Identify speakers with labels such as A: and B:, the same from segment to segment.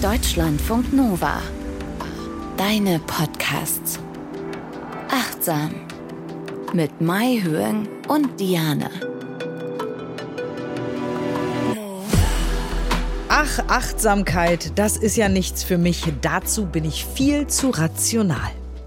A: Deutschlandfunk Nova. Deine Podcasts. Achtsam. Mit Mai Höhen und Diane.
B: Ach, Achtsamkeit, das ist ja nichts für mich. Dazu bin ich viel zu rational.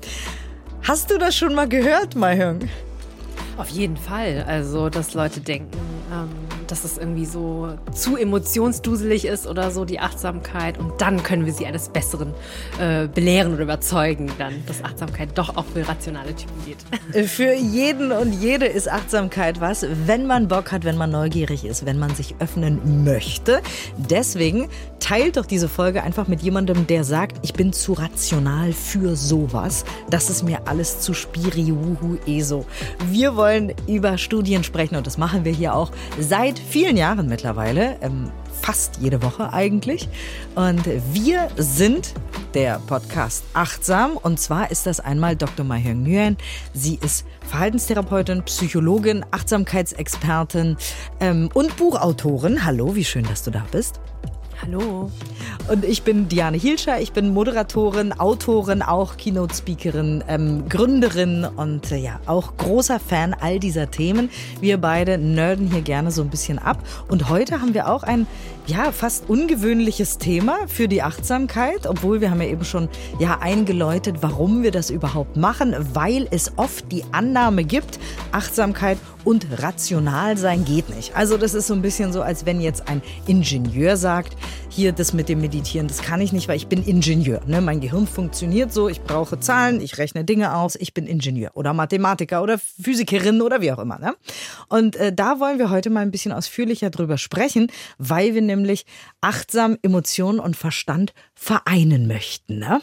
B: Hast du das schon mal gehört, Mai Höhen?
C: Auf jeden Fall. Also, dass Leute denken, dass es irgendwie so zu emotionsduselig ist oder so, die Achtsamkeit. Und dann können wir sie eines Besseren belehren oder überzeugen, dann, dass Achtsamkeit doch auch für rationale Typen geht.
B: Für jeden und jede ist Achtsamkeit was, wenn man Bock hat, wenn man neugierig ist, wenn man sich öffnen möchte. Deswegen teilt doch diese Folge einfach mit jemandem, der sagt, ich bin zu rational für sowas. Das ist mir alles zu spiri-wuhu-eso. Wir wollen über Studien sprechen und das machen wir hier auch seit vielen Jahren mittlerweile, fast jede Woche eigentlich. Und wir sind der Podcast Achtsam und zwar ist das einmal Dr. Mai Höhen Nguyen. Sie ist Verhaltenstherapeutin, Psychologin, Achtsamkeitsexpertin und Buchautorin. Hallo, wie schön, dass du da bist.
C: Hallo.
B: Und ich bin Diane Hielscher, ich bin Moderatorin, Autorin, auch Keynote-Speakerin, Gründerin und ja, auch großer Fan all dieser Themen. Wir beide nerden hier gerne so ein bisschen ab. Und heute haben wir auch ein fast ungewöhnliches Thema für die Achtsamkeit, obwohl wir haben ja eben schon eingeläutet, warum wir das überhaupt machen, weil es oft die Annahme gibt, Achtsamkeit und rational sein geht nicht. Also das ist so ein bisschen so, als wenn jetzt ein Ingenieur sagt, hier das mit dem Meditieren, das kann ich nicht, weil ich bin Ingenieur. Ne? Mein Gehirn funktioniert so, ich brauche Zahlen, ich rechne Dinge aus, ich bin Ingenieur oder Mathematiker oder Physikerin oder wie auch immer. Ne? Und da wollen wir heute mal ein bisschen ausführlicher drüber sprechen, weil wir nämlich achtsam Emotionen und Verstand vereinen möchten. Ne?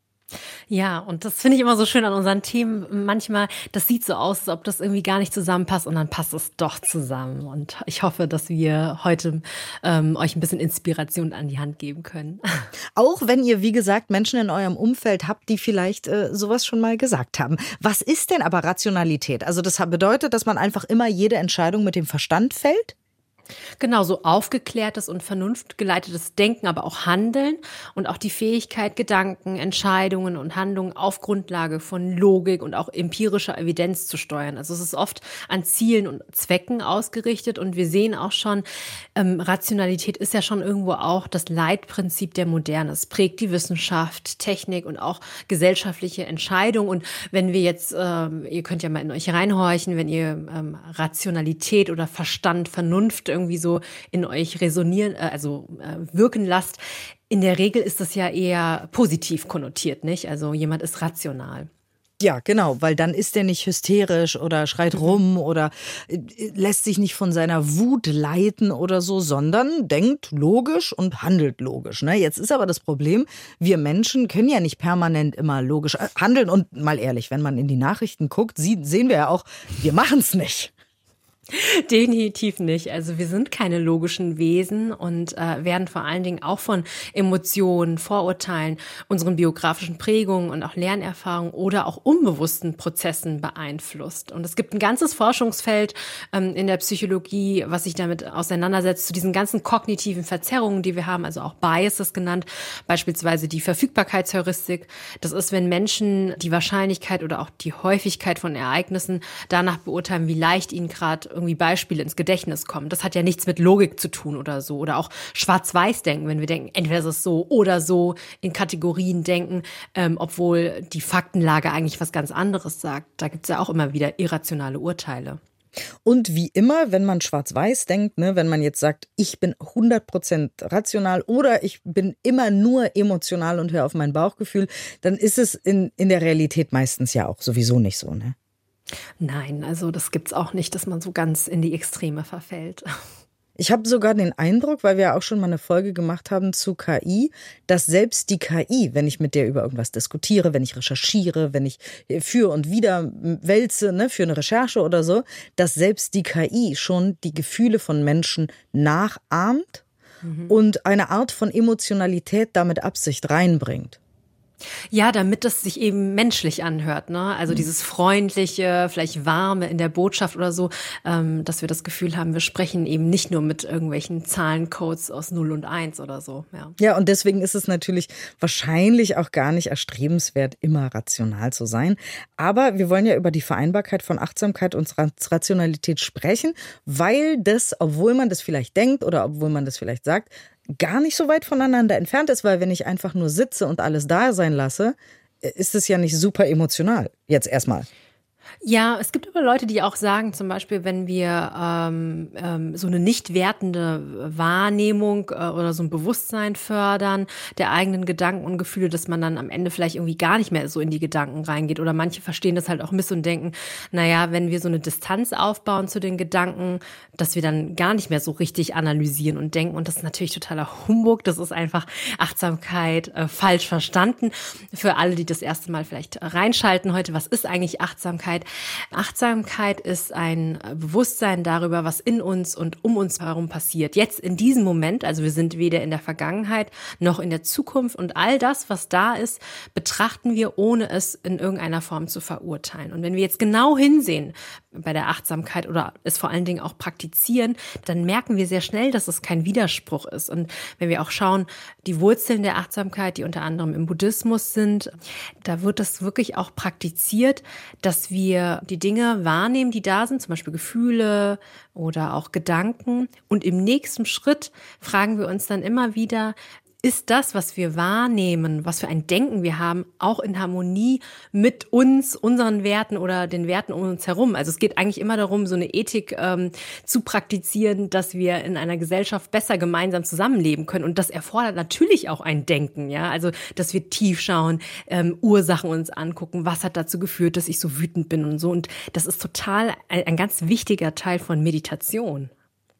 C: Ja, und das finde ich immer so schön an unseren Themen. Manchmal, das sieht so aus, als ob das irgendwie gar nicht zusammenpasst und dann passt es doch zusammen. Und ich hoffe, dass wir heute euch ein bisschen Inspiration an die Hand geben können.
B: Auch wenn ihr, wie gesagt, Menschen in eurem Umfeld habt, die vielleicht sowas schon mal gesagt haben. Was ist denn aber Rationalität? Also das bedeutet, dass man einfach immer jede Entscheidung mit dem Verstand fällt?
C: Genau, so aufgeklärtes und vernunftgeleitetes Denken, aber auch Handeln und auch die Fähigkeit, Gedanken, Entscheidungen und Handlungen auf Grundlage von Logik und auch empirischer Evidenz zu steuern. Also es ist oft an Zielen und Zwecken ausgerichtet und wir sehen auch schon, Rationalität ist ja schon irgendwo auch das Leitprinzip der Moderne. Es prägt die Wissenschaft, Technik und auch gesellschaftliche Entscheidungen. Und wenn wir jetzt, ihr könnt ja mal in euch reinhorchen, wenn ihr Rationalität oder Verstand, Vernunft irgendwie so in euch resonieren, wirken lasst. In der Regel ist das ja eher positiv konnotiert, nicht? Also jemand ist rational.
B: Ja, genau, weil dann ist er nicht hysterisch oder schreit rum oder lässt sich nicht von seiner Wut leiten oder so, sondern denkt logisch und handelt logisch. Ne? Jetzt ist aber das Problem, wir Menschen können ja nicht permanent immer logisch handeln und mal ehrlich, wenn man in die Nachrichten guckt, sehen wir ja auch, wir machen es nicht.
C: Definitiv nicht. Also wir sind keine logischen Wesen und werden vor allen Dingen auch von Emotionen, Vorurteilen, unseren biografischen Prägungen und auch Lernerfahrungen oder auch unbewussten Prozessen beeinflusst. Und es gibt ein ganzes Forschungsfeld in der Psychologie, was sich damit auseinandersetzt, zu diesen ganzen kognitiven Verzerrungen, die wir haben, also auch Biases genannt, beispielsweise die Verfügbarkeitsheuristik. Das ist, wenn Menschen die Wahrscheinlichkeit oder auch die Häufigkeit von Ereignissen danach beurteilen, wie leicht ihnen gerade irgendwie Beispiele ins Gedächtnis kommen. Das hat ja nichts mit Logik zu tun oder so. Oder auch Schwarz-Weiß-Denken, wenn wir denken, entweder ist es so oder so, in Kategorien denken, obwohl die Faktenlage eigentlich was ganz anderes sagt. Da gibt es ja auch immer wieder irrationale Urteile.
B: Und wie immer, wenn man schwarz-weiß denkt, ne, wenn man jetzt sagt, ich bin 100% rational oder ich bin immer nur emotional und höre auf mein Bauchgefühl, dann ist es in der Realität meistens ja auch sowieso nicht so, ne?
C: Nein, also das gibt's auch nicht, dass man so ganz in die Extreme verfällt.
B: Ich habe sogar den Eindruck, weil wir ja auch schon mal eine Folge gemacht haben zu KI, dass selbst die KI, wenn ich mit der über irgendwas diskutiere, wenn ich recherchiere, wenn ich für und wider wälze, ne, für eine Recherche oder so, dass selbst die KI schon die Gefühle von Menschen nachahmt und eine Art von Emotionalität damit Absicht reinbringt.
C: Ja, damit das sich eben menschlich anhört, ne? Also dieses freundliche, vielleicht warme in der Botschaft oder so, dass wir das Gefühl haben, wir sprechen eben nicht nur mit irgendwelchen Zahlencodes aus 0 und 1 oder so.
B: Ja, und deswegen ist es natürlich wahrscheinlich auch gar nicht erstrebenswert, immer rational zu sein. Aber wir wollen ja über die Vereinbarkeit von Achtsamkeit und Rationalität sprechen, weil das, obwohl man das vielleicht denkt oder obwohl man das vielleicht sagt, gar nicht so weit voneinander entfernt ist, weil wenn ich einfach nur sitze und alles da sein lasse, ist es ja nicht super emotional. Jetzt erstmal.
C: Ja, es gibt aber Leute, die auch sagen, zum Beispiel, wenn wir so eine nicht wertende Wahrnehmung oder so ein Bewusstsein fördern der eigenen Gedanken und Gefühle, dass man dann am Ende vielleicht irgendwie gar nicht mehr so in die Gedanken reingeht. Oder manche verstehen das halt auch miss und denken, naja, wenn wir so eine Distanz aufbauen zu den Gedanken, dass wir dann gar nicht mehr so richtig analysieren und denken. Und das ist natürlich totaler Humbug. Das ist einfach Achtsamkeit falsch verstanden. Für alle, die das erste Mal vielleicht reinschalten heute, was ist eigentlich Achtsamkeit? Achtsamkeit ist ein Bewusstsein darüber, was in uns und um uns herum passiert. Jetzt in diesem Moment, also wir sind weder in der Vergangenheit noch in der Zukunft und all das, was da ist, betrachten wir, ohne es in irgendeiner Form zu verurteilen. Und wenn wir jetzt genau hinsehen bei der Achtsamkeit oder es vor allen Dingen auch praktizieren, dann merken wir sehr schnell, dass es kein Widerspruch ist. Und wenn wir auch schauen, die Wurzeln der Achtsamkeit, die unter anderem im Buddhismus sind, da wird das wirklich auch praktiziert, dass wir die Dinge wahrnehmen, die da sind, zum Beispiel Gefühle oder auch Gedanken. Und im nächsten Schritt fragen wir uns dann immer wieder, ist das, was wir wahrnehmen, was für ein Denken wir haben, auch in Harmonie mit uns, unseren Werten oder den Werten um uns herum? Also es geht eigentlich immer darum, so eine Ethik zu praktizieren, dass wir in einer Gesellschaft besser gemeinsam zusammenleben können. Und das erfordert natürlich auch ein Denken, ja. Also, dass wir tief schauen, Ursachen uns angucken, was hat dazu geführt, dass ich so wütend bin und so. Und das ist total ein ganz wichtiger Teil von Meditation.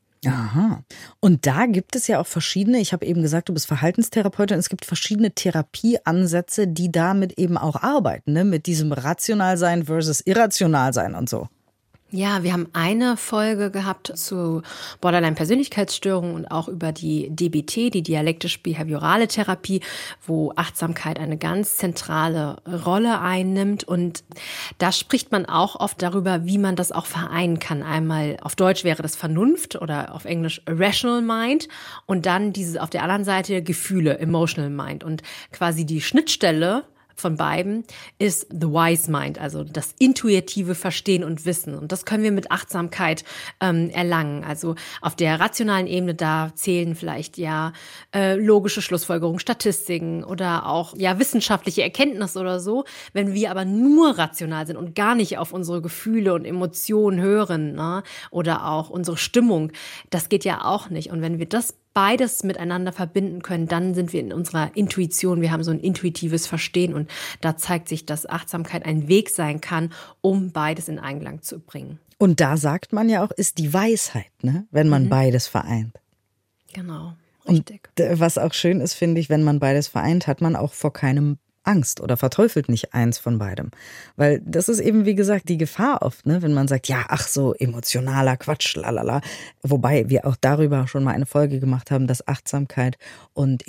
B: Aha. Und da gibt es ja auch verschiedene, ich habe eben gesagt, du bist Verhaltenstherapeutin, es gibt verschiedene Therapieansätze, die damit eben auch arbeiten, ne? Mit diesem Rationalsein versus Irrationalsein und so.
C: Ja, wir haben eine Folge gehabt zu Borderline-Persönlichkeitsstörungen und auch über die DBT, die dialektisch-behaviorale Therapie, wo Achtsamkeit eine ganz zentrale Rolle einnimmt. Und da spricht man auch oft darüber, wie man das auch vereinen kann. Einmal auf Deutsch wäre das Vernunft oder auf Englisch Rational Mind und dann dieses auf der anderen Seite Gefühle, Emotional Mind. Und quasi die Schnittstelle von beiden ist the wise mind, also das intuitive Verstehen und Wissen. Und das können wir mit Achtsamkeit erlangen. Also auf der rationalen Ebene, da zählen vielleicht logische Schlussfolgerungen, Statistiken oder auch wissenschaftliche Erkenntnisse oder so. Wenn wir aber nur rational sind und gar nicht auf unsere Gefühle und Emotionen hören, ne, oder auch unsere Stimmung, das geht ja auch nicht. Und wenn wir das beides miteinander verbinden können, dann sind wir in unserer Intuition, wir haben so ein intuitives Verstehen und da zeigt sich, dass Achtsamkeit ein Weg sein kann, um beides in Einklang zu bringen.
B: Und da sagt man ja auch, ist die Weisheit, ne? Wenn man beides vereint.
C: Genau, richtig.
B: Und was auch schön ist, finde ich, wenn man beides vereint, hat man auch vor keinem Angst oder verteufelt nicht eins von beidem. Weil das ist eben, wie gesagt, die Gefahr oft, ne? Wenn man sagt, ja, ach so, emotionaler Quatsch, lalala. Wobei wir auch darüber schon mal eine Folge gemacht haben, dass Achtsamkeit und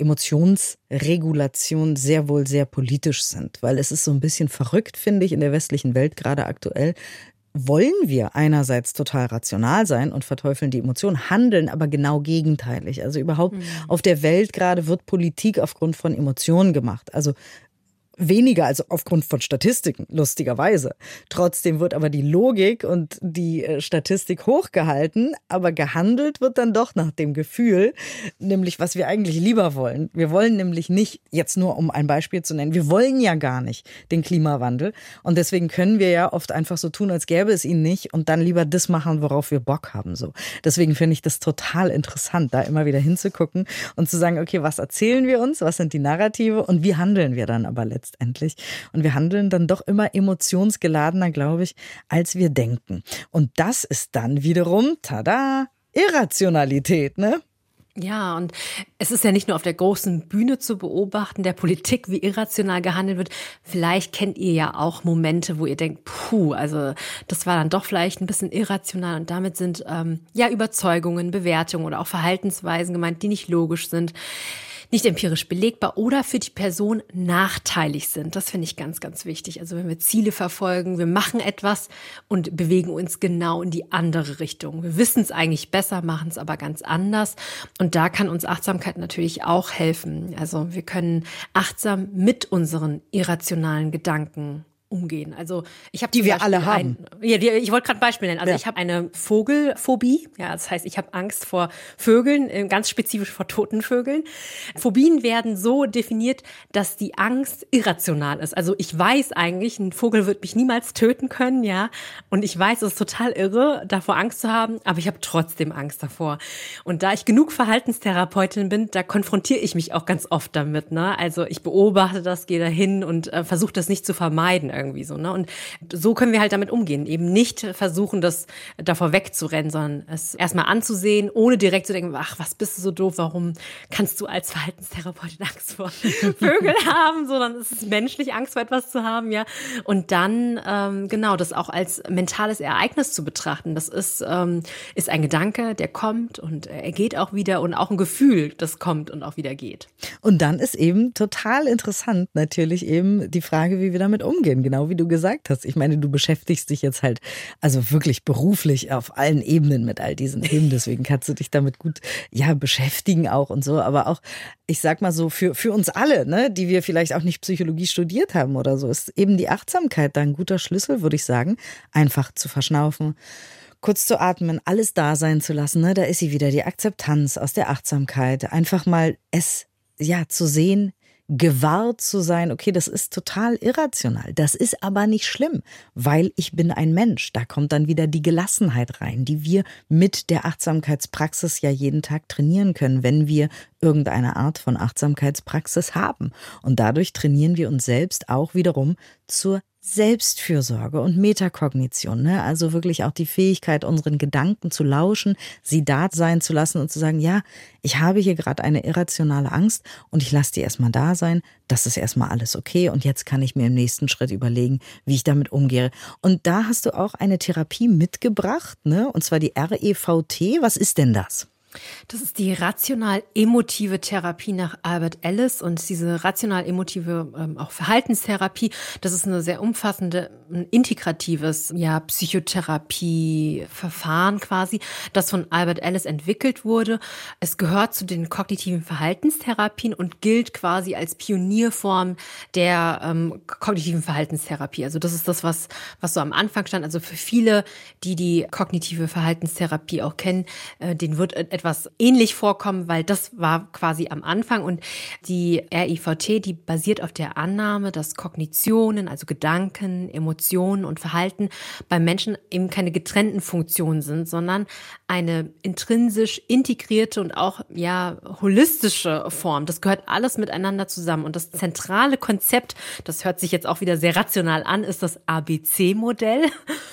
B: Emotionsregulation sehr wohl sehr politisch sind. Weil es ist so ein bisschen verrückt, finde ich, in der westlichen Welt gerade aktuell. Wollen wir einerseits total rational sein und verteufeln die Emotionen, handeln aber genau gegenteilig. Also überhaupt auf der Welt gerade wird Politik aufgrund von Emotionen gemacht. Also weniger als aufgrund von Statistiken, lustigerweise. Trotzdem wird aber die Logik und die Statistik hochgehalten, aber gehandelt wird dann doch nach dem Gefühl, nämlich was wir eigentlich lieber wollen. Wir wollen nämlich nicht, jetzt nur um ein Beispiel zu nennen, wir wollen ja gar nicht den Klimawandel und deswegen können wir ja oft einfach so tun, als gäbe es ihn nicht und dann lieber das machen, worauf wir Bock haben. So. Deswegen finde ich das total interessant, da immer wieder hinzugucken und zu sagen, okay, was erzählen wir uns, was sind die Narrative und wie handeln wir dann aber letztendlich. Und wir handeln dann doch immer emotionsgeladener, glaube ich, als wir denken. Und das ist dann wiederum, tada, Irrationalität, ne?
C: Ja, und es ist ja nicht nur auf der großen Bühne zu beobachten, der Politik, wie irrational gehandelt wird. Vielleicht kennt ihr ja auch Momente, wo ihr denkt, also das war dann doch vielleicht ein bisschen irrational. Und damit sind Überzeugungen, Bewertungen oder auch Verhaltensweisen gemeint, die nicht logisch sind, nicht empirisch belegbar oder für die Person nachteilig sind. Das finde ich ganz, ganz wichtig. Also wenn wir Ziele verfolgen, wir machen etwas und bewegen uns genau in die andere Richtung. Wir wissen es eigentlich besser, machen es aber ganz anders. Und da kann uns Achtsamkeit natürlich auch helfen. Also wir können achtsam mit unseren irrationalen Gedanken umgehen. Also ich habe
B: die wir alle haben.
C: Ich wollte gerade ein Beispiel nennen. Also ich habe eine Vogelphobie. Ja, das heißt, ich habe Angst vor Vögeln, ganz spezifisch vor toten Vögeln. Phobien werden so definiert, dass die Angst irrational ist. Also ich weiß eigentlich, ein Vogel wird mich niemals töten können, ja. Und ich weiß, es ist total irre, davor Angst zu haben, aber ich habe trotzdem Angst davor. Und da ich genug Verhaltenstherapeutin bin, da konfrontiere ich mich auch ganz oft damit, ne? Also ich beobachte das, gehe dahin und versuche das nicht zu vermeiden irgendwie so, ne? Und so können wir halt damit umgehen. Eben nicht versuchen, das davor wegzurennen, sondern es erstmal anzusehen, ohne direkt zu denken, ach, was bist du so doof, warum kannst du als Verhaltenstherapeutin Angst vor Vögeln haben? Sondern es ist menschlich, Angst vor etwas zu haben, ja. Und dann, das auch als mentales Ereignis zu betrachten. Das ist ein Gedanke, der kommt und er geht auch wieder und auch ein Gefühl, das kommt und auch wieder geht.
B: Und dann ist eben total interessant natürlich eben die Frage, wie wir damit umgehen. Genau wie du gesagt hast. Ich meine, du beschäftigst dich jetzt halt also wirklich beruflich auf allen Ebenen mit all diesen Themen. Deswegen kannst du dich damit gut beschäftigen auch und so. Aber auch, ich sag mal so, für uns alle, ne, die wir vielleicht auch nicht Psychologie studiert haben oder so, ist eben die Achtsamkeit da ein guter Schlüssel, würde ich sagen. Einfach zu verschnaufen, kurz zu atmen, alles da sein zu lassen. Ne? Da ist sie wieder, die Akzeptanz aus der Achtsamkeit. Einfach mal es zu sehen, gewahrt zu sein, okay, das ist total irrational. Das ist aber nicht schlimm, weil ich bin ein Mensch. Da kommt dann wieder die Gelassenheit rein, die wir mit der Achtsamkeitspraxis ja jeden Tag trainieren können, wenn wir irgendeine Art von Achtsamkeitspraxis haben. Und dadurch trainieren wir uns selbst auch wiederum zur Selbstfürsorge und Metakognition, ne? Also wirklich auch die Fähigkeit, unseren Gedanken zu lauschen, sie da sein zu lassen und zu sagen, ja, ich habe hier gerade eine irrationale Angst und ich lasse die erstmal da sein, das ist erstmal alles okay und jetzt kann ich mir im nächsten Schritt überlegen, wie ich damit umgehe. Und da hast du auch eine Therapie mitgebracht, ne? Und zwar die REVT. Was ist denn das?
C: Das ist die rational-emotive Therapie nach Albert Ellis und diese rational-emotive auch Verhaltenstherapie, das ist eine sehr umfassende, ein integratives Psychotherapieverfahren quasi, das von Albert Ellis entwickelt wurde. Es gehört zu den kognitiven Verhaltenstherapien und gilt quasi als Pionierform der kognitiven Verhaltenstherapie. Also das ist das, was so am Anfang stand. Also für viele, die kognitive Verhaltenstherapie auch kennen, denen wird etwas ähnlich vorkommen, weil das war quasi am Anfang und die REVT, die basiert auf der Annahme, dass Kognitionen, also Gedanken, Emotionen und Verhalten beim Menschen eben keine getrennten Funktionen sind, sondern eine intrinsisch integrierte und auch holistische Form. Das gehört alles miteinander zusammen und das zentrale Konzept, das hört sich jetzt auch wieder sehr rational an, ist das ABC-Modell.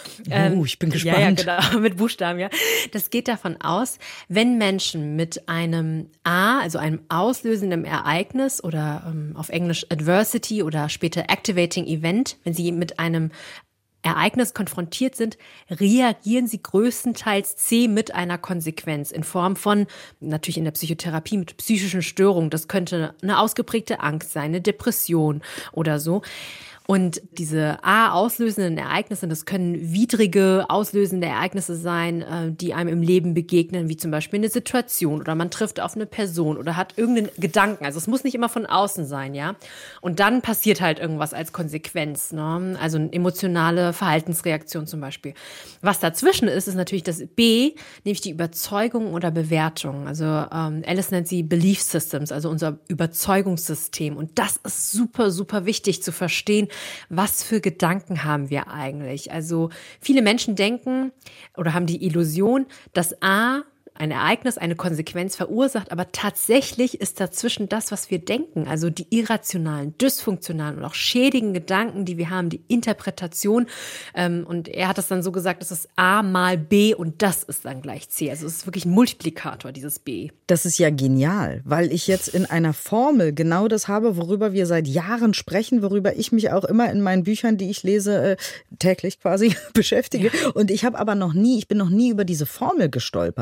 B: Ich bin gespannt.
C: Ja, genau, mit Buchstaben, ja. Das geht davon aus, wenn Menschen mit einem also einem auslösenden Ereignis oder auf Englisch Adversity oder später Activating Event, wenn sie mit einem Ereignis konfrontiert sind, reagieren sie größtenteils mit einer Konsequenz in Form von, natürlich in der Psychotherapie mit psychischen Störungen. Das könnte eine ausgeprägte Angst sein, eine Depression oder so. Und diese auslösenden Ereignisse, das können widrige, auslösende Ereignisse sein, die einem im Leben begegnen, wie zum Beispiel eine Situation oder man trifft auf eine Person oder hat irgendeinen Gedanken. Also es muss nicht immer von außen sein, ja. Und dann passiert halt irgendwas als Konsequenz, ne? Also eine emotionale Verhaltensreaktion zum Beispiel. Was dazwischen ist natürlich das B, nämlich die Überzeugung oder Bewertung. Also Alice nennt sie Belief Systems, also unser Überzeugungssystem. Und das ist super, super wichtig zu verstehen. Was für Gedanken haben wir eigentlich? Also viele Menschen denken oder haben die Illusion, dass ein Ereignis eine Konsequenz verursacht, aber tatsächlich ist dazwischen das, was wir denken, also die irrationalen, dysfunktionalen und auch schädigen Gedanken, die wir haben, die Interpretation. Und er hat das dann so gesagt, es ist A mal B und das ist dann gleich C. Also es ist wirklich ein Multiplikator, dieses B.
B: Das ist ja genial, weil ich jetzt in einer Formel genau das habe, worüber wir seit Jahren sprechen, worüber ich mich auch immer in meinen Büchern, die ich lese, täglich quasi beschäftige. Ja. Und ich bin noch nie über diese Formel gestolpert.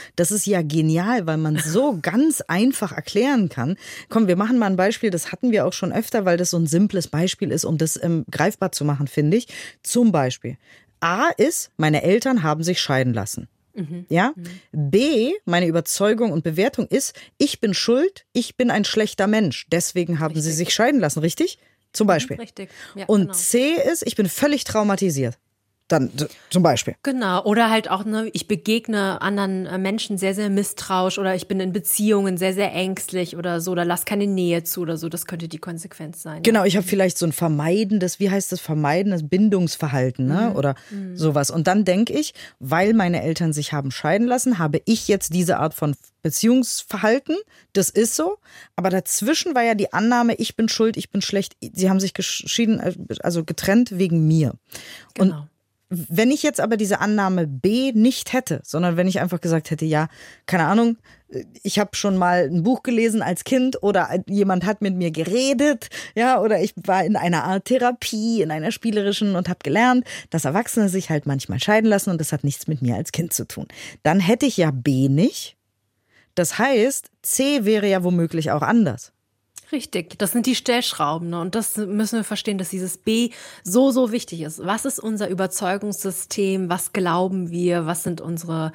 B: Das ist ja genial, weil man so ganz einfach erklären kann. Komm, wir machen mal ein Beispiel, das hatten wir auch schon öfter, weil das so ein simples Beispiel ist, um das greifbar zu machen, finde ich. Zum Beispiel, A ist, meine Eltern haben sich scheiden lassen. Ja? B, meine Überzeugung und Bewertung ist, ich bin schuld, ich bin ein schlechter Mensch, deswegen haben sie sich scheiden lassen, richtig? Zum Beispiel.
C: Richtig. Ja,
B: und
C: genau.
B: C ist, ich bin völlig traumatisiert. Dann zum Beispiel.
C: Genau, oder halt auch, ne, ich begegne anderen Menschen sehr, sehr misstrauisch oder ich bin in Beziehungen sehr, sehr ängstlich oder so, oder lass keine Nähe zu oder so, das könnte die Konsequenz sein.
B: Genau, ich habe vielleicht so ein vermeidendes, wie heißt das, vermeidendes Bindungsverhalten, ne? Oder sowas. Und dann denke ich, weil meine Eltern sich haben scheiden lassen, habe ich jetzt diese Art von Beziehungsverhalten, das ist so, aber dazwischen war ja die Annahme, ich bin schuld, ich bin schlecht, sie haben sich geschieden, also getrennt wegen mir.
C: Genau.
B: Und wenn ich jetzt aber diese Annahme B nicht hätte, sondern wenn ich einfach gesagt hätte, ja, keine Ahnung, ich habe schon mal ein Buch gelesen als Kind oder jemand hat mit mir geredet, ja, oder ich war in einer Art Therapie, in einer spielerischen und habe gelernt, dass Erwachsene sich halt manchmal scheiden lassen und das hat nichts mit mir als Kind zu tun. Dann hätte ich ja B nicht. Das heißt, C wäre ja womöglich auch anders.
C: Richtig, das sind die Stellschrauben, ne? Und das müssen wir verstehen, dass dieses B so, so wichtig ist. Was ist unser Überzeugungssystem? Was glauben wir? Was sind unsere,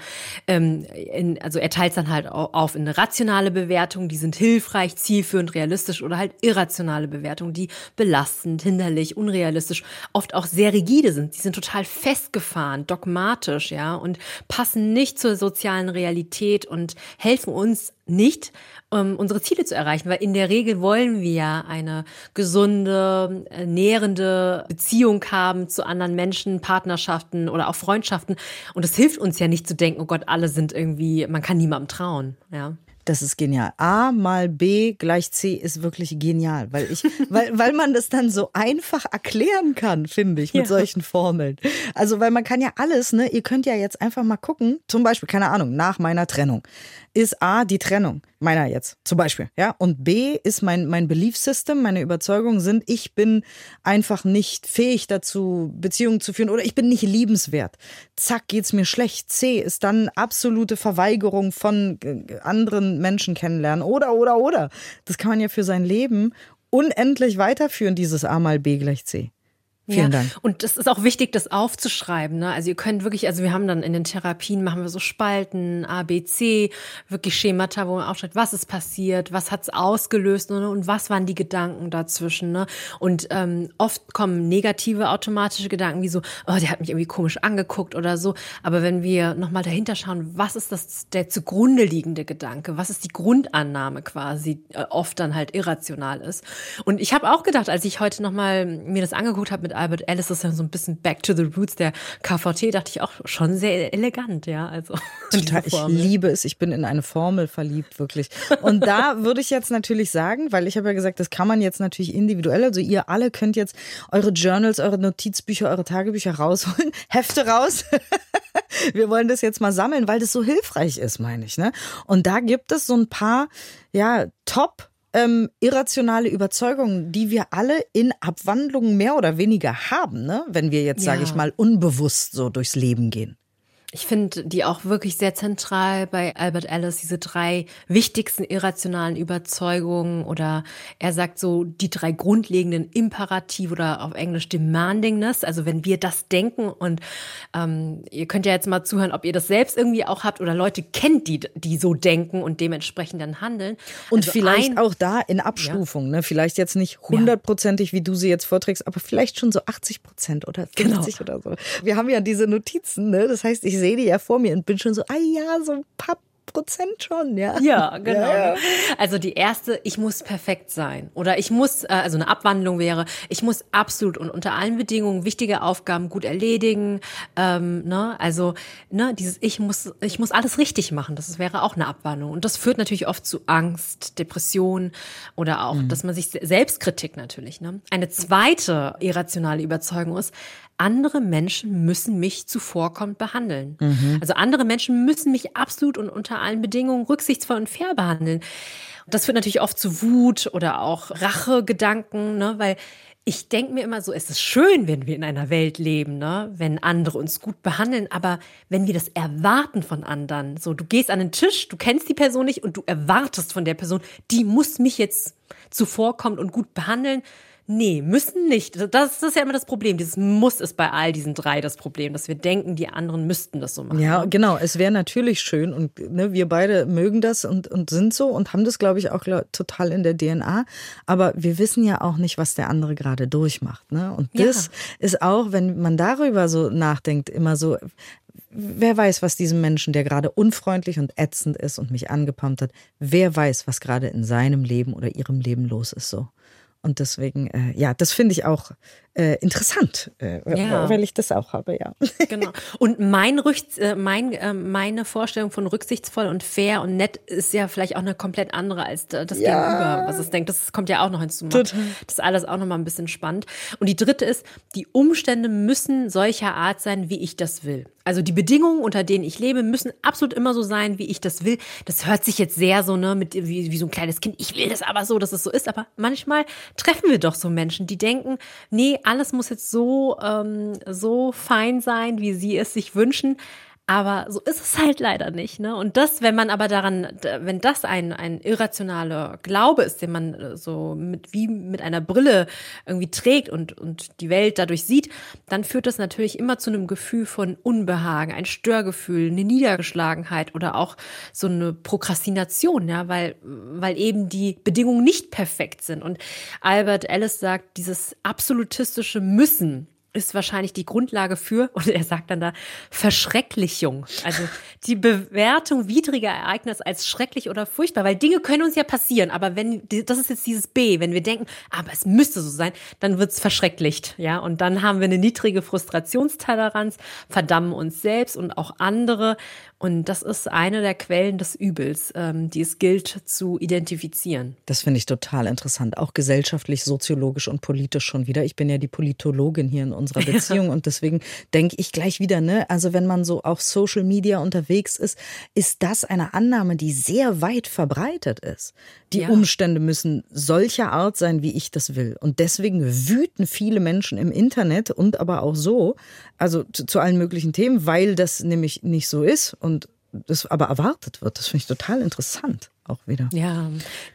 C: also er teilt es dann halt auf in eine rationale Bewertung, die sind hilfreich, zielführend, realistisch oder halt irrationale Bewertungen, die belastend, hinderlich, unrealistisch, oft auch sehr rigide sind. Die sind total festgefahren, dogmatisch, ja, und passen nicht zur sozialen Realität und helfen uns nicht, unsere Ziele zu erreichen, weil in der Regel wollen wir ja eine gesunde, nährende Beziehung haben zu anderen Menschen, Partnerschaften oder auch Freundschaften. Und es hilft uns ja nicht zu denken, oh Gott, alle sind irgendwie, man kann niemandem trauen, ja.
B: Das ist genial. A mal B gleich C ist wirklich genial, weil man das dann so einfach erklären kann, finde ich, mit solchen Formeln. Also, weil man kann ja alles, ne, ihr könnt ja jetzt einfach mal gucken, zum Beispiel, keine Ahnung, nach meiner Trennung. Ist A die Trennung, meiner jetzt, zum Beispiel, ja, und B ist mein Belief System, meine Überzeugungen sind, ich bin einfach nicht fähig dazu, Beziehungen zu führen oder ich bin nicht liebenswert. Zack, geht's mir schlecht. C ist dann absolute Verweigerung von anderen Menschen kennenlernen oder. Das kann man ja für sein Leben unendlich weiterführen, dieses A mal B gleich C. Vielen Dank.
C: Und das ist auch wichtig, das aufzuschreiben, ne? Also ihr könnt wirklich, also wir haben dann in den Therapien, machen wir so Spalten, A, B, C, wirklich Schemata, wo man aufschreibt, was ist passiert, was hat's ausgelöst, ne? Und was waren die Gedanken dazwischen, ne? Und oft kommen negative automatische Gedanken wie so, oh, der hat mich irgendwie komisch angeguckt oder so. Aber wenn wir nochmal dahinter schauen, was ist das, der zugrunde liegende Gedanke, was ist die Grundannahme quasi, oft dann halt irrational ist. Und ich habe auch gedacht, als ich heute nochmal mir das angeguckt habe mit Albert Ellis, das ist ja so ein bisschen back to the roots der KVT, dachte ich auch schon sehr elegant, ja. Also
B: total, ich liebe es, ich bin in eine Formel verliebt, wirklich. Und da würde ich jetzt natürlich sagen, weil ich habe ja gesagt, das kann man jetzt natürlich individuell, also ihr alle könnt jetzt eure Journals, eure Notizbücher, eure Tagebücher rausholen, Hefte raus. Wir wollen das jetzt mal sammeln, weil das so hilfreich ist, meine ich, ne? Und da gibt es so ein paar, ja, irrationale Überzeugungen, die wir alle in Abwandlungen mehr oder weniger haben, ne? Wenn wir jetzt, sage ich mal, unbewusst so durchs Leben gehen.
C: Ich finde die auch wirklich sehr zentral bei Albert Ellis, diese 3 wichtigsten irrationalen Überzeugungen, oder er sagt so die 3 grundlegenden Imperative oder auf Englisch Demandingness, also wenn wir das denken und ihr könnt ja jetzt mal zuhören, ob ihr das selbst irgendwie auch habt oder Leute kennt, die so denken und dementsprechend dann handeln.
B: Und also vielleicht auch da in Abstufung, ne? Vielleicht jetzt nicht 100%ig, wie du sie jetzt vorträgst, aber vielleicht schon so 80% oder 50 oder so. Wir haben ja diese Notizen, ne? Das heißt, ich sehe die ja vor mir und bin schon so, so ein paar Prozent schon, ja.
C: Ja, genau. Ja. Also die erste, ich muss perfekt sein. Oder ich muss, also eine Abwandlung wäre, ich muss absolut und unter allen Bedingungen wichtige Aufgaben gut erledigen. Also dieses ich muss alles richtig machen, das wäre auch eine Abwandlung. Und das führt natürlich oft zu Angst, Depression oder auch, dass man sich Selbstkritik natürlich. Ne? Eine zweite irrationale Überzeugung ist, andere Menschen müssen mich zuvorkommend behandeln. Also andere Menschen müssen mich absolut und unter allen Bedingungen rücksichtsvoll und fair behandeln. Das führt natürlich oft zu Wut oder auch Rachegedanken, ne? Weil ich denke mir immer so, es ist schön, wenn wir in einer Welt leben, ne? Wenn andere uns gut behandeln, aber wenn wir das erwarten von anderen, so du gehst an den Tisch, du kennst die Person nicht und du erwartest von der Person, die muss mich jetzt zuvorkommen und gut behandeln. Nee, müssen nicht. Das ist ja immer das Problem. Dieses Muss ist bei all diesen 3 das Problem, dass wir denken, die anderen müssten das so machen.
B: Ja, genau. Es wäre natürlich schön und ne, wir beide mögen das und sind so und haben das, glaube ich, auch total in der DNA. Aber wir wissen ja auch nicht, was der andere gerade durchmacht. Ne? Und das ist auch, wenn man darüber so nachdenkt, immer so, wer weiß, was diesem Menschen, der gerade unfreundlich und ätzend ist und mich angepumpt hat, wer weiß, was gerade in seinem Leben oder ihrem Leben los ist so. Und deswegen, das finde ich auch interessant, weil ich das auch habe, ja.
C: Genau. Und meine Vorstellung von rücksichtsvoll und fair und nett ist ja vielleicht auch eine komplett andere als das Gegenüber, was es denkt. Das kommt ja auch noch hinzu. Das ist alles auch noch mal ein bisschen spannend. Und die 3. ist, die Umstände müssen solcher Art sein, wie ich das will. Also die Bedingungen, unter denen ich lebe, müssen absolut immer so sein, wie ich das will. Das hört sich jetzt sehr so, ne, wie so ein kleines Kind. Ich will das aber so, dass es so ist. Aber manchmal treffen wir doch so Menschen, die denken, nee, alles muss jetzt so fein sein, wie sie es sich wünschen. Aber so ist es halt leider nicht, ne? Und das, wenn das ein irrationaler Glaube ist, den man so wie mit einer Brille irgendwie trägt und die Welt dadurch sieht, dann führt das natürlich immer zu einem Gefühl von Unbehagen, ein Störgefühl, eine Niedergeschlagenheit oder auch so eine Prokrastination, ja, weil eben die Bedingungen nicht perfekt sind. Und Albert Ellis sagt, dieses absolutistische Müssen ist wahrscheinlich die Grundlage für, und er sagt dann da, Verschrecklichung. Also die Bewertung widriger Ereignisse als schrecklich oder furchtbar, weil Dinge können uns ja passieren, aber das ist jetzt dieses B, wenn wir denken, aber es müsste so sein, dann wird's verschrecklicht, ja, und dann haben wir eine niedrige Frustrationstoleranz, verdammen uns selbst und auch andere, und das ist eine der Quellen des Übels, die es gilt zu identifizieren.
B: Das finde ich total interessant, auch gesellschaftlich, soziologisch und politisch schon wieder. Ich bin ja die Politologin hier in unserer Beziehung und deswegen denke ich gleich wieder, ne, also wenn man so auf Social Media unterwegs ist das eine Annahme, die sehr weit verbreitet ist. Die Umstände müssen solcher Art sein, wie ich das will. Und deswegen wüten viele Menschen im Internet und aber auch so, also zu allen möglichen Themen, weil das nämlich nicht so ist und das aber erwartet wird. Das finde ich total interessant. Auch wieder.
C: Ja,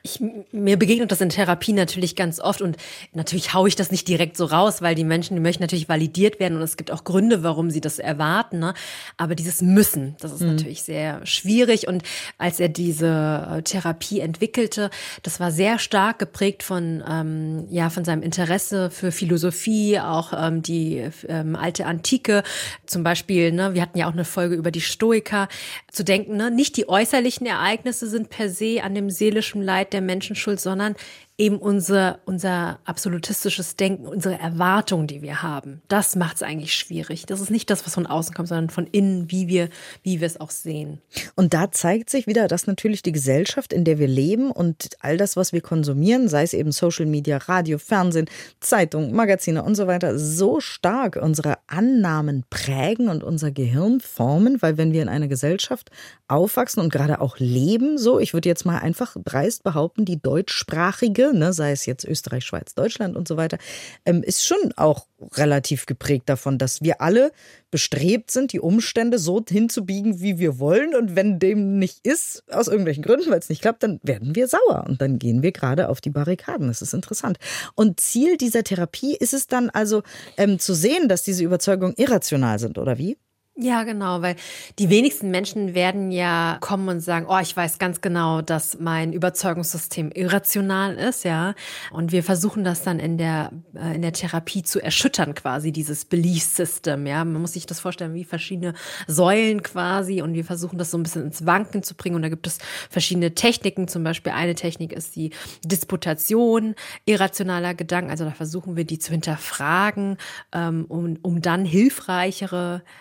C: mir begegnet das in Therapie natürlich ganz oft und natürlich haue ich das nicht direkt so raus, weil die Menschen, die möchten natürlich validiert werden und es gibt auch Gründe, warum sie das erwarten, ne? Aber dieses Müssen, das ist natürlich sehr schwierig und als er diese Therapie entwickelte, das war sehr stark geprägt von seinem Interesse für Philosophie, auch die alte Antike, zum Beispiel, ne, wir hatten ja auch eine Folge über die Stoiker, zu denken, ne, nicht die äußerlichen Ereignisse sind per se an dem seelischen Leid der Menschen schuld, sondern eben unser absolutistisches Denken, unsere Erwartungen, die wir haben. Das macht es eigentlich schwierig. Das ist nicht das, was von außen kommt, sondern von innen, wie wir es auch sehen.
B: Und da zeigt sich wieder, dass natürlich die Gesellschaft, in der wir leben und all das, was wir konsumieren, sei es eben Social Media, Radio, Fernsehen, Zeitung, Magazine und so weiter, so stark unsere Annahmen prägen und unser Gehirn formen, weil wenn wir in einer Gesellschaft aufwachsen und gerade auch leben, so, ich würde jetzt mal einfach dreist behaupten, die deutschsprachige, ne, sei es jetzt Österreich, Schweiz, Deutschland und so weiter, ist schon auch relativ geprägt davon, dass wir alle bestrebt sind, die Umstände so hinzubiegen, wie wir wollen. Und wenn dem nicht ist, aus irgendwelchen Gründen, weil es nicht klappt, dann werden wir sauer. Und dann gehen wir gerade auf die Barrikaden. Das ist interessant. Und Ziel dieser Therapie ist es dann also zu sehen, dass diese Überzeugungen irrational sind, oder wie?
C: Ja, genau, weil die wenigsten Menschen werden ja kommen und sagen, oh, ich weiß ganz genau, dass mein Überzeugungssystem irrational ist, ja. Und wir versuchen das dann in der Therapie zu erschüttern quasi, dieses Belief System, ja. Man muss sich das vorstellen wie verschiedene Säulen quasi und wir versuchen das so ein bisschen ins Wanken zu bringen und da gibt es verschiedene Techniken, zum Beispiel eine Technik ist die Disputation irrationaler Gedanken, also da versuchen wir die zu hinterfragen, um dann hilfreichere, rationale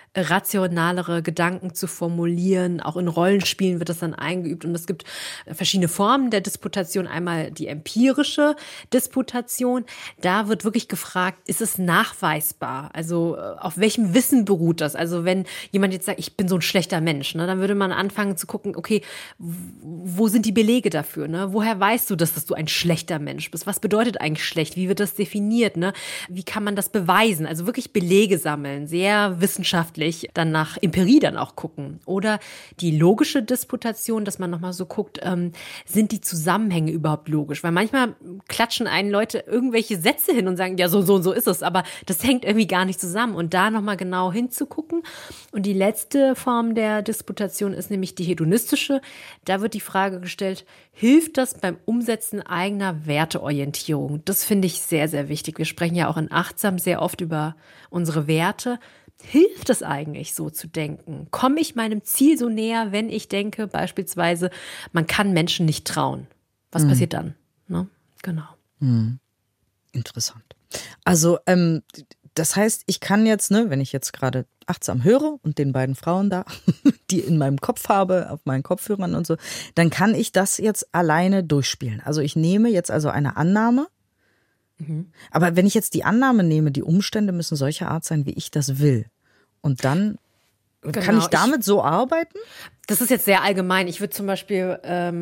C: rationalere Gedanken zu formulieren. Auch in Rollenspielen wird das dann eingeübt. Und es gibt verschiedene Formen der Disputation. Einmal die empirische Disputation. Da wird wirklich gefragt, ist es nachweisbar? Also auf welchem Wissen beruht das? Also wenn jemand jetzt sagt, ich bin so ein schlechter Mensch, ne, dann würde man anfangen zu gucken, okay, wo sind die Belege dafür? Ne? Woher weißt du, dass du ein schlechter Mensch bist? Was bedeutet eigentlich schlecht? Wie wird das definiert? Ne? Wie kann man das beweisen? Also wirklich Belege sammeln, sehr wissenschaftlich, dann nach Empirie dann auch gucken. Oder die logische Disputation, dass man nochmal so guckt, sind die Zusammenhänge überhaupt logisch? Weil manchmal klatschen einen Leute irgendwelche Sätze hin und sagen, ja, so und so ist es, aber das hängt irgendwie gar nicht zusammen. Und da nochmal genau hinzugucken. Und die letzte Form der Disputation ist nämlich die hedonistische. Da wird die Frage gestellt, hilft das beim Umsetzen eigener Werteorientierung? Das finde ich sehr, sehr wichtig. Wir sprechen ja auch in Achtsam sehr oft über unsere Werte. Hilft es eigentlich, so zu denken? Komme ich meinem Ziel so näher, wenn ich denke, beispielsweise, man kann Menschen nicht trauen? Was passiert dann? Ne? Genau.
B: Interessant. Also, das heißt, ich kann jetzt, ne, wenn ich jetzt gerade Achtsam höre und den beiden Frauen da, die in meinem Kopf habe, auf meinen Kopfhörern und so, dann kann ich das jetzt alleine durchspielen. Also ich nehme jetzt also eine Annahme, aber wenn ich jetzt die Annahme nehme, die Umstände müssen solcher Art sein, wie ich das will. Und dann kann ich damit so arbeiten?
C: Das ist jetzt sehr allgemein. Ich würde zum Beispiel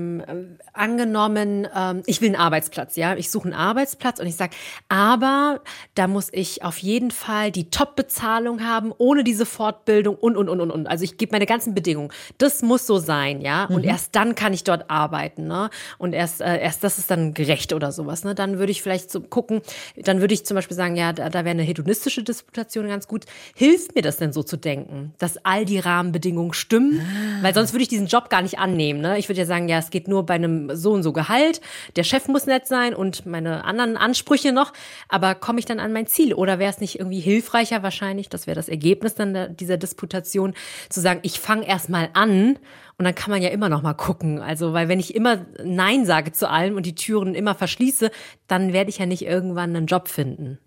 C: angenommen, ich will einen Arbeitsplatz, ja. Ich suche einen Arbeitsplatz und ich sage, aber da muss ich auf jeden Fall die Top-Bezahlung haben, ohne diese Fortbildung und. Also ich gebe meine ganzen Bedingungen. Das muss so sein, ja. Und erst dann kann ich dort arbeiten, ne? Und erst das ist dann gerecht oder sowas, ne? Dann würde ich vielleicht so gucken, dann würde ich zum Beispiel sagen, ja, da wäre eine hedonistische Disputation ganz gut. Hilft mir das denn so zu denken, dass all die Rahmenbedingungen stimmen? Weil sonst würde ich diesen Job gar nicht annehmen. Ne? Ich würde ja sagen, ja, es geht nur bei einem so und so Gehalt. Der Chef muss nett sein und meine anderen Ansprüche noch. Aber komme ich dann an mein Ziel? Oder wäre es nicht irgendwie hilfreicher wahrscheinlich, das wäre das Ergebnis dann dieser Disputation, zu sagen, ich fange erst mal an und dann kann man ja immer noch mal gucken. Also, weil wenn ich immer Nein sage zu allem und die Türen immer verschließe, dann werde ich ja nicht irgendwann einen Job finden.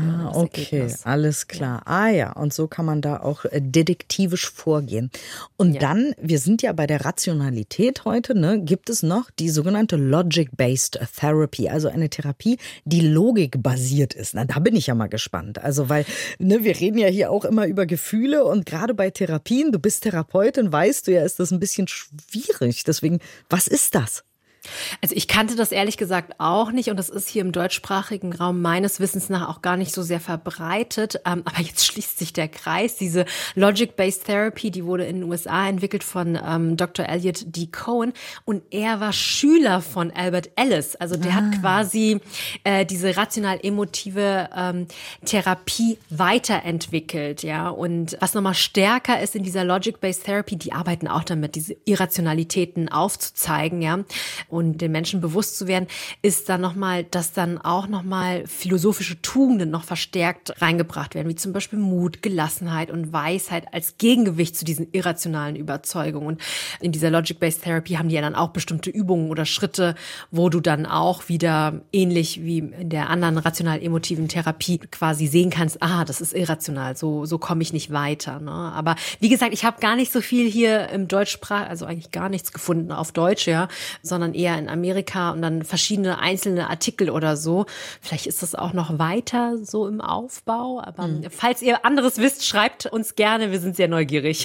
B: Okay, Ergebnis. Alles klar. Ja, und so kann man da auch detektivisch vorgehen. Und dann, wir sind ja bei der Rationalität heute, ne, gibt es noch die sogenannte Logic-Based Therapy, also eine Therapie, die logikbasiert ist. Na, da bin ich ja mal gespannt. Also, weil, ne, wir reden ja hier auch immer über Gefühle und gerade bei Therapien, du bist Therapeutin, weißt du ja, ist das ein bisschen schwierig. Deswegen, was ist das?
C: Also ich kannte das ehrlich gesagt auch nicht und das ist hier im deutschsprachigen Raum meines Wissens nach auch gar nicht so sehr verbreitet. Aber jetzt schließt sich der Kreis. Diese Logic-Based Therapy, die wurde in den USA entwickelt von Dr. Elliot D. Cohen und er war Schüler von Albert Ellis. Also der hat quasi diese rational-emotive Therapie weiterentwickelt, ja. Und was nochmal stärker ist in dieser Logic-Based Therapy, die arbeiten auch damit, diese Irrationalitäten aufzuzeigen, ja. Und den Menschen bewusst zu werden, ist dann nochmal, dass dann auch nochmal philosophische Tugenden noch verstärkt reingebracht werden, wie zum Beispiel Mut, Gelassenheit und Weisheit als Gegengewicht zu diesen irrationalen Überzeugungen. Und in dieser Logic-Based Therapy haben die ja dann auch bestimmte Übungen oder Schritte, wo du dann auch wieder ähnlich wie in der anderen rational-emotiven Therapie quasi sehen kannst, das ist irrational, so komme ich nicht weiter. Ne? Aber wie gesagt, ich habe gar nicht so viel hier im Deutschsprach, also eigentlich gar nichts gefunden auf Deutsch, ja, sondern eher in Amerika und dann verschiedene einzelne Artikel oder so. Vielleicht ist das auch noch weiter so im Aufbau, aber falls ihr anderes wisst, schreibt uns gerne, wir sind sehr neugierig.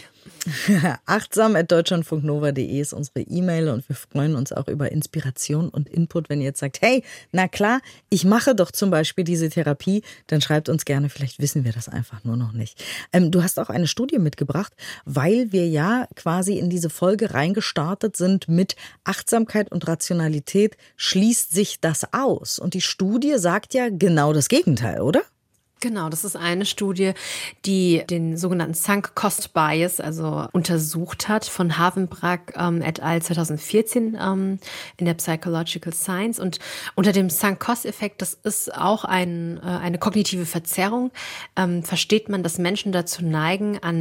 B: achtsam@deutschlandfunknova.de ist unsere E-Mail und wir freuen uns auch über Inspiration und Input, wenn ihr jetzt sagt, hey, na klar, ich mache doch zum Beispiel diese Therapie, dann schreibt uns gerne, vielleicht wissen wir das einfach nur noch nicht. Du hast auch eine Studie mitgebracht, weil wir ja quasi in diese Folge reingestartet sind mit Achtsamkeit und Rationalität, schließt sich das aus. Und die Studie sagt ja genau das Gegenteil, oder?
C: Genau, das ist eine Studie, die den sogenannten Sunk Cost Bias, also untersucht hat, von Havenbrak et al. 2014 in der Psychological Science. Und unter dem Sunk Cost Effekt, das ist auch eine kognitive Verzerrung, versteht man, dass Menschen dazu neigen, an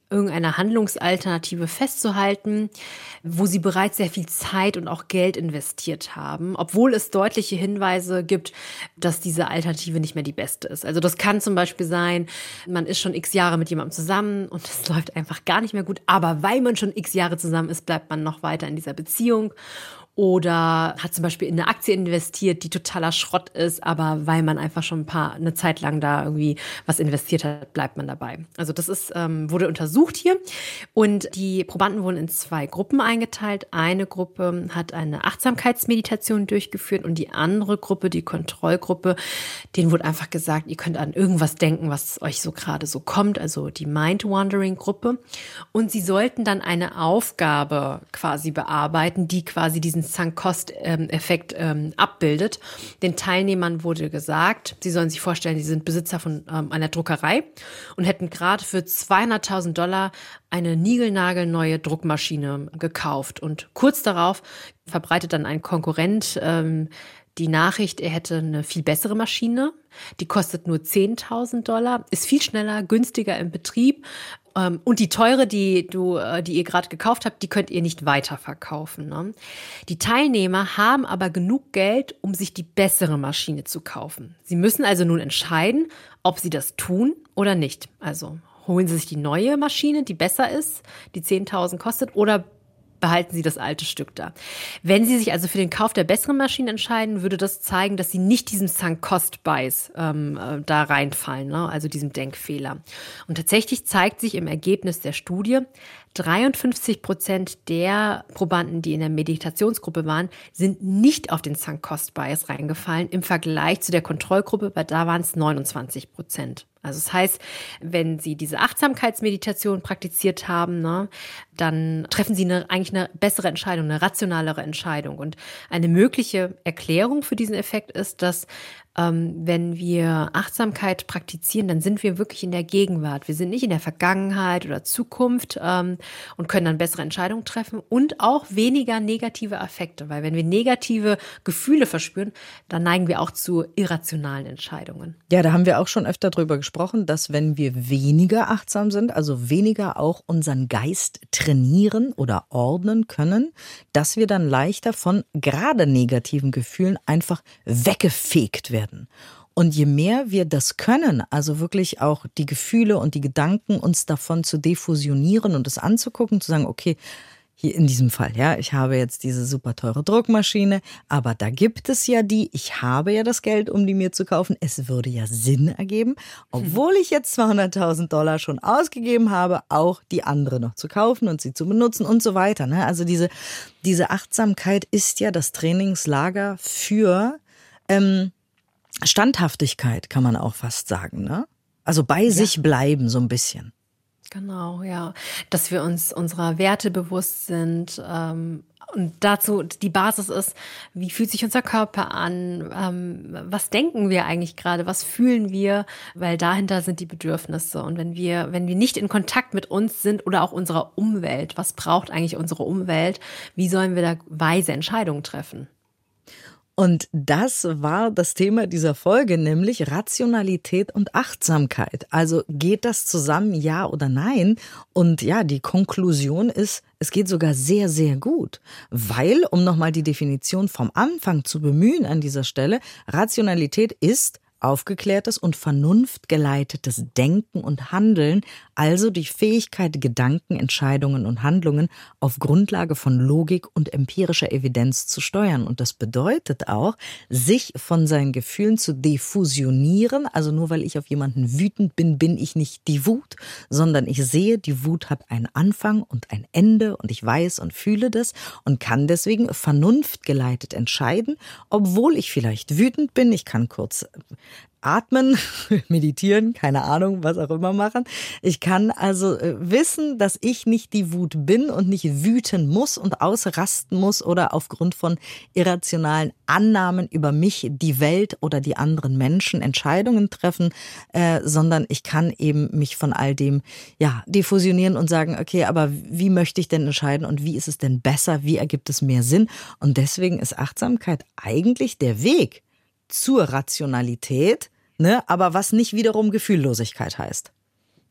C: irgendeiner Handlungsalternative festzuhalten, wo sie bereits sehr viel Zeit und auch Geld investiert haben, obwohl es deutliche Hinweise gibt, dass diese Alternative nicht mehr die beste ist. Also das kann zum Beispiel sein, man ist schon x Jahre mit jemandem zusammen und es läuft einfach gar nicht mehr gut, aber weil man schon x Jahre zusammen ist, bleibt man noch weiter in dieser Beziehung. Oder hat zum Beispiel in eine Aktie investiert, die totaler Schrott ist, aber weil man einfach schon eine Zeit lang da irgendwie was investiert hat, bleibt man dabei. Also das wurde untersucht hier und die Probanden wurden in 2 Gruppen eingeteilt. Eine Gruppe hat eine Achtsamkeitsmeditation durchgeführt und die andere Gruppe, die Kontrollgruppe, denen wurde einfach gesagt, ihr könnt an irgendwas denken, was euch so gerade so kommt, also die Mind-Wandering-Gruppe. Und sie sollten dann eine Aufgabe quasi bearbeiten, die quasi diesen Sunk-Cost-Effekt abbildet. Den Teilnehmern wurde gesagt, sie sollen sich vorstellen, sie sind Besitzer von einer Druckerei und hätten gerade für $200.000 eine niegelnagelneue Druckmaschine gekauft. Und kurz darauf verbreitet dann ein Konkurrent die Nachricht, er hätte eine viel bessere Maschine, die kostet nur $10.000, ist viel schneller, günstiger im Betrieb. Und die teure, die ihr gerade gekauft habt, die könnt ihr nicht weiterverkaufen. Ne? Die Teilnehmer haben aber genug Geld, um sich die bessere Maschine zu kaufen. Sie müssen also nun entscheiden, ob sie das tun oder nicht. Also holen sie sich die neue Maschine, die besser ist, die 10.000 kostet, oder behalten Sie das alte Stück da. Wenn Sie sich also für den Kauf der besseren Maschine entscheiden, würde das zeigen, dass Sie nicht diesem Sunk-Cost-Bias da reinfallen, ne? Also diesem Denkfehler. Und tatsächlich zeigt sich im Ergebnis der Studie, 53% der Probanden, die in der Meditationsgruppe waren, sind nicht auf den Sunk-Cost-Bias reingefallen im Vergleich zu der Kontrollgruppe, weil da waren es 29%. Also das heißt, wenn Sie diese Achtsamkeitsmeditation praktiziert haben, ne, dann treffen Sie eigentlich eine bessere Entscheidung, eine rationalere Entscheidung. Und eine mögliche Erklärung für diesen Effekt ist, dass wenn wir Achtsamkeit praktizieren, dann sind wir wirklich in der Gegenwart. Wir sind nicht in der Vergangenheit oder Zukunft und können dann bessere Entscheidungen treffen und auch weniger negative Affekte. Weil wenn wir negative Gefühle verspüren, dann neigen wir auch zu irrationalen Entscheidungen.
B: Ja, da haben wir auch schon öfter drüber gesprochen, dass wenn wir weniger achtsam sind, also weniger auch unseren Geist trainieren oder ordnen können, dass wir dann leichter von gerade negativen Gefühlen einfach weggefegt werden. Und je mehr wir das können, also wirklich auch die Gefühle und die Gedanken uns davon zu defusionieren und es anzugucken, zu sagen, okay, hier in diesem Fall, ja, ich habe jetzt diese super teure Druckmaschine, aber da gibt es ja ich habe ja das Geld, um die mir zu kaufen. Es würde ja Sinn ergeben, obwohl ich jetzt $200.000 schon ausgegeben habe, auch die andere noch zu kaufen und sie zu benutzen und so weiter. Ne? Also diese Achtsamkeit ist ja das Trainingslager für Standhaftigkeit, kann man auch fast sagen, ne? Also bei sich bleiben so ein bisschen.
C: Genau, ja. Dass wir uns unserer Werte bewusst sind. Und dazu die Basis ist, wie fühlt sich unser Körper an? Was denken wir eigentlich gerade? Was fühlen wir? Weil dahinter sind die Bedürfnisse. Und wenn wir nicht in Kontakt mit uns sind oder auch unserer Umwelt, was braucht eigentlich unsere Umwelt? Wie sollen wir da weise Entscheidungen treffen?
B: Und das war das Thema dieser Folge, nämlich Rationalität und Achtsamkeit. Also geht das zusammen, ja oder nein? Und ja, die Konklusion ist, es geht sogar sehr, sehr gut. Weil, um nochmal die Definition vom Anfang zu bemühen an dieser Stelle, Rationalität ist aufgeklärtes und vernunftgeleitetes Denken und Handeln, also die Fähigkeit, Gedanken, Entscheidungen und Handlungen auf Grundlage von Logik und empirischer Evidenz zu steuern. Und das bedeutet auch, sich von seinen Gefühlen zu defusionieren. Also nur weil ich auf jemanden wütend bin, bin ich nicht die Wut, sondern ich sehe, die Wut hat einen Anfang und ein Ende und ich weiß und fühle das und kann deswegen vernunftgeleitet entscheiden, obwohl ich vielleicht wütend bin. Ich kann kurz atmen, meditieren, keine Ahnung, was auch immer machen. Ich kann also wissen, dass ich nicht die Wut bin und nicht wüten muss und ausrasten muss oder aufgrund von irrationalen Annahmen über mich, die Welt oder die anderen Menschen Entscheidungen treffen, sondern ich kann eben mich von all dem defusionieren und sagen, okay, aber wie möchte ich denn entscheiden und wie ist es denn besser, wie ergibt es mehr Sinn? Und deswegen ist Achtsamkeit eigentlich der Weg zur Rationalität, ne, aber was nicht wiederum Gefühllosigkeit heißt.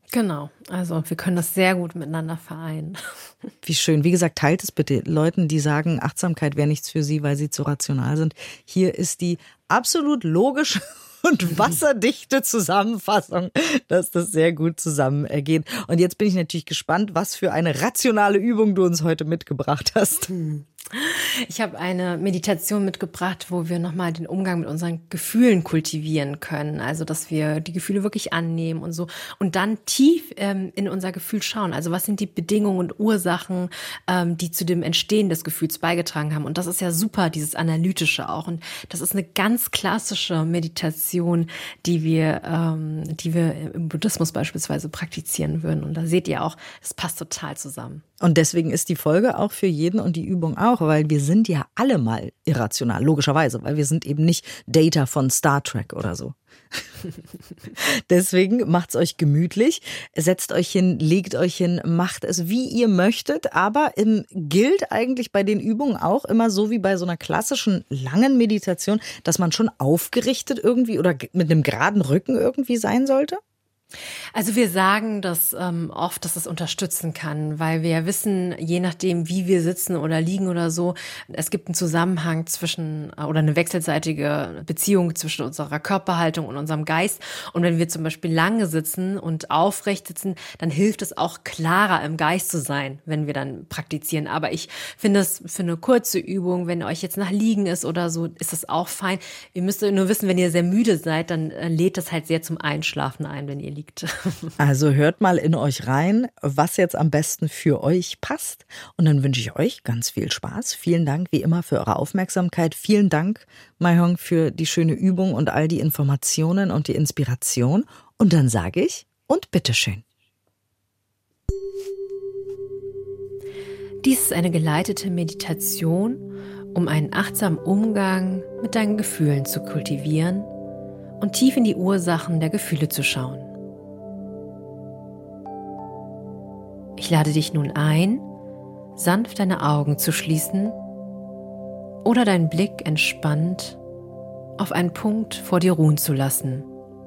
C: Genau, also wir können das sehr gut miteinander vereinen.
B: Wie schön. Wie gesagt, teilt es bitte Leuten, die sagen, Achtsamkeit wäre nichts für sie, weil sie zu rational sind. Hier ist die absolut logische und wasserdichte Zusammenfassung, dass das sehr gut zusammen ergeht. Und jetzt bin ich natürlich gespannt, was für eine rationale Übung du uns heute mitgebracht hast.
C: Ich habe eine Meditation mitgebracht, wo wir nochmal den Umgang mit unseren Gefühlen kultivieren können. Also, dass wir die Gefühle wirklich annehmen und so. Und dann tief in unser Gefühl schauen. Also, was sind die Bedingungen und Ursachen, die zu dem Entstehen des Gefühls beigetragen haben. Und das ist ja super, dieses Analytische auch. Und das ist eine ganz klassische Meditation, die wir im Buddhismus beispielsweise praktizieren würden. Und da seht ihr auch, es passt total zusammen.
B: Und deswegen ist die Folge auch für jeden und die Übung auch, weil wir sind ja alle mal irrational, logischerweise, weil wir sind eben nicht Data von Star Trek oder so. Deswegen macht's euch gemütlich, setzt euch hin, legt euch hin, macht es, wie ihr möchtet, aber gilt eigentlich bei den Übungen auch immer so wie bei so einer klassischen langen Meditation, dass man schon aufgerichtet irgendwie oder mit einem geraden Rücken irgendwie sein sollte?
C: Also wir sagen das oft, dass es unterstützen kann, weil wir ja wissen, je nachdem, wie wir sitzen oder liegen oder so, es gibt einen Zusammenhang zwischen oder eine wechselseitige Beziehung zwischen unserer Körperhaltung und unserem Geist. Und wenn wir zum Beispiel lange sitzen und aufrecht sitzen, dann hilft es auch klarer im Geist zu sein, wenn wir dann praktizieren. Aber ich finde es für eine kurze Übung, wenn euch jetzt nach Liegen ist oder so, ist das auch fein. Ihr müsst nur wissen, wenn ihr sehr müde seid, dann lädt das halt sehr zum Einschlafen ein, wenn ihr liegt.
B: Also hört mal in euch rein, was jetzt am besten für euch passt. Und dann wünsche ich euch ganz viel Spaß. Vielen Dank wie immer für eure Aufmerksamkeit. Vielen Dank, Mahjong, für die schöne Übung und all die Informationen und die Inspiration. Und dann sage ich, und bitteschön.
C: Dies ist eine geleitete Meditation, um einen achtsamen Umgang mit deinen Gefühlen zu kultivieren und tief in die Ursachen der Gefühle zu schauen. Ich lade dich nun ein, sanft deine Augen zu schließen oder deinen Blick entspannt auf einen Punkt vor dir ruhen zu lassen.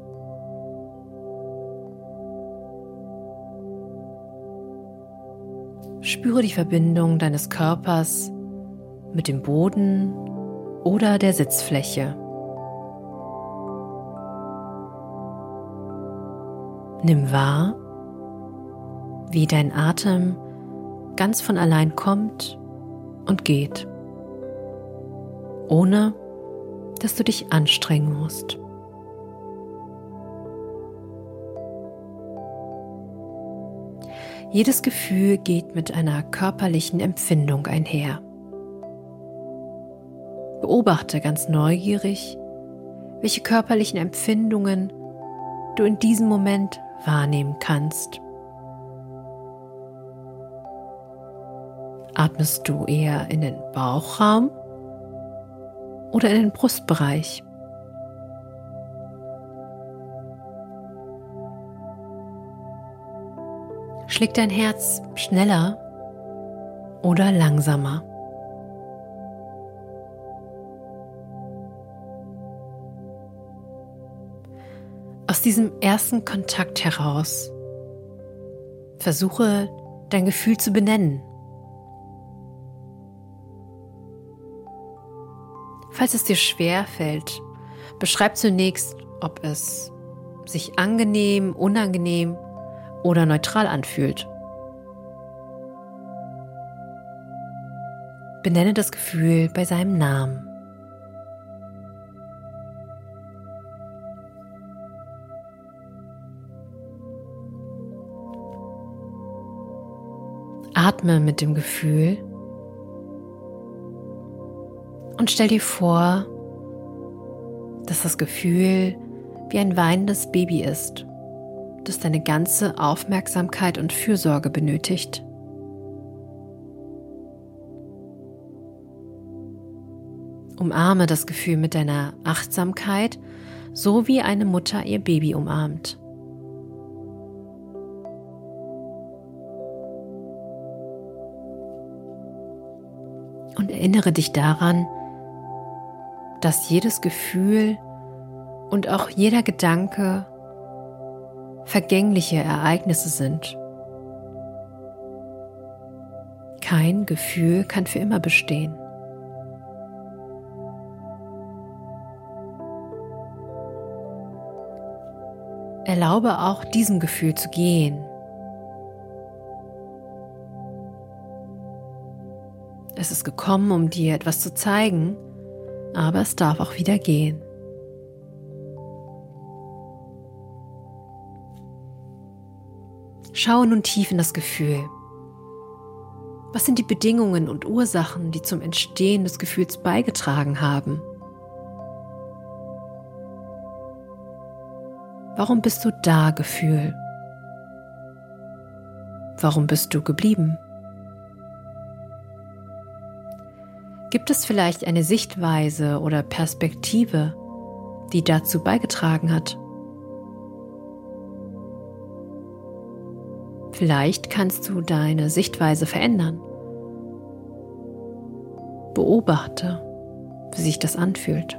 C: Spüre die Verbindung deines Körpers mit dem Boden oder der Sitzfläche. Nimm wahr, wie dein Atem ganz von allein kommt und geht, ohne dass du dich anstrengen musst. Jedes Gefühl geht mit einer körperlichen Empfindung einher. Beobachte ganz neugierig, welche körperlichen Empfindungen du in diesem Moment wahrnehmen kannst. Atmest du eher in den Bauchraum oder in den Brustbereich? Schlägt dein Herz schneller oder langsamer? Aus diesem ersten Kontakt heraus versuche dein Gefühl zu benennen. Falls es dir schwer fällt, beschreib zunächst, ob es sich angenehm, unangenehm oder neutral anfühlt. Benenne das Gefühl bei seinem Namen. Atme mit dem Gefühl und stell dir vor, dass das Gefühl wie ein weinendes Baby ist, das deine ganze Aufmerksamkeit und Fürsorge benötigt. Umarme das Gefühl mit deiner Achtsamkeit, so wie eine Mutter ihr Baby umarmt. Und erinnere dich daran, dass jedes Gefühl und auch jeder Gedanke vergängliche Ereignisse sind. Kein Gefühl kann für immer bestehen. Erlaube auch diesem Gefühl zu gehen. Es ist gekommen, um dir etwas zu zeigen, aber es darf auch wieder gehen. Schau nun tief in das Gefühl. Was sind die Bedingungen und Ursachen, die zum Entstehen des Gefühls beigetragen haben? Warum bist du da, Gefühl? Warum bist du geblieben? Gibt es vielleicht eine Sichtweise oder Perspektive, die dazu beigetragen hat? Vielleicht kannst du deine Sichtweise verändern. Beobachte, wie sich das anfühlt.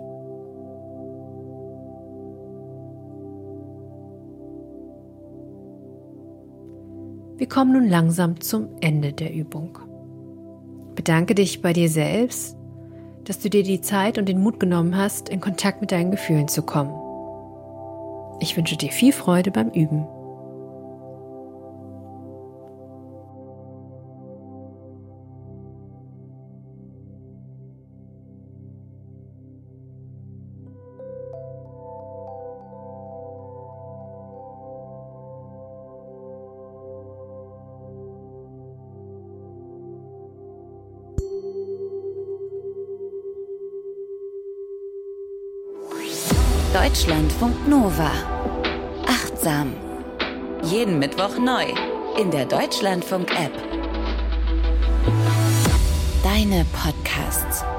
C: Wir kommen nun langsam zum Ende der Übung. Bedanke dich bei dir selbst, dass du dir die Zeit und den Mut genommen hast, in Kontakt mit deinen Gefühlen zu kommen. Ich wünsche dir viel Freude beim Üben.
A: Deutschlandfunk Nova. Achtsam. Jeden Mittwoch neu in der Deutschlandfunk-App. Deine Podcasts.